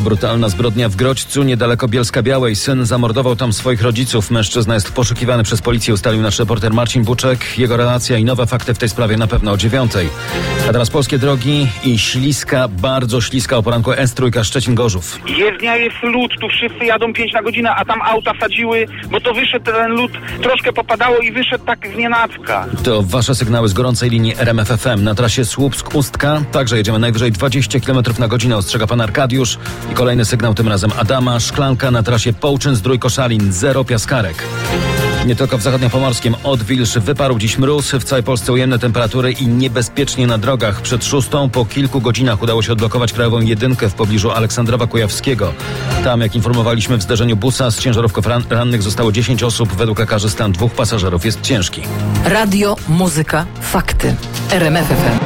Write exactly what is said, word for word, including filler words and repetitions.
Brutalna zbrodnia w Grodźcu, niedaleko Bielska-Białej. Syn zamordował tam swoich rodziców. Mężczyzna jest poszukiwany przez policję, ustalił nasz reporter Marcin Buczek. Jego relacja i nowe fakty w tej sprawie na pewno o dziewiątej. A teraz polskie drogi i śliska, bardzo śliska o poranku S trzy Szczecin-Gorzów. Jezdnia jest lód, tu wszyscy jadą pięć na godzinę, a tam auta sadziły, bo to wyszedł ten lód, troszkę popadało i wyszedł tak z nienacka. To wasze sygnały z gorącej linii R M F F M. Na trasie Słupsk-Ustka także jedziemy najwyżej dwadzieścia kilometrów na godzinę, ostrzega pan Arkadiusz. I kolejny sygnał, tym razem Adama. Szklanka na trasie Połczyn-Zdrój-Koszalin, zero piaskarek. Nie tylko w zachodniopomorskim. Odwilż wyparł dziś mróz. W całej Polsce ujemne temperatury i niebezpiecznie na drogach. Przed szóstą po kilku godzinach udało się odblokować krajową jedynkę w pobliżu Aleksandrowa Kujawskiego. Tam, jak informowaliśmy, w zderzeniu busa z ciężarówką ran- rannych zostało dziesięć osób. Według lekarzy stan dwóch pasażerów jest ciężki. Radio, muzyka, fakty. R M F F M.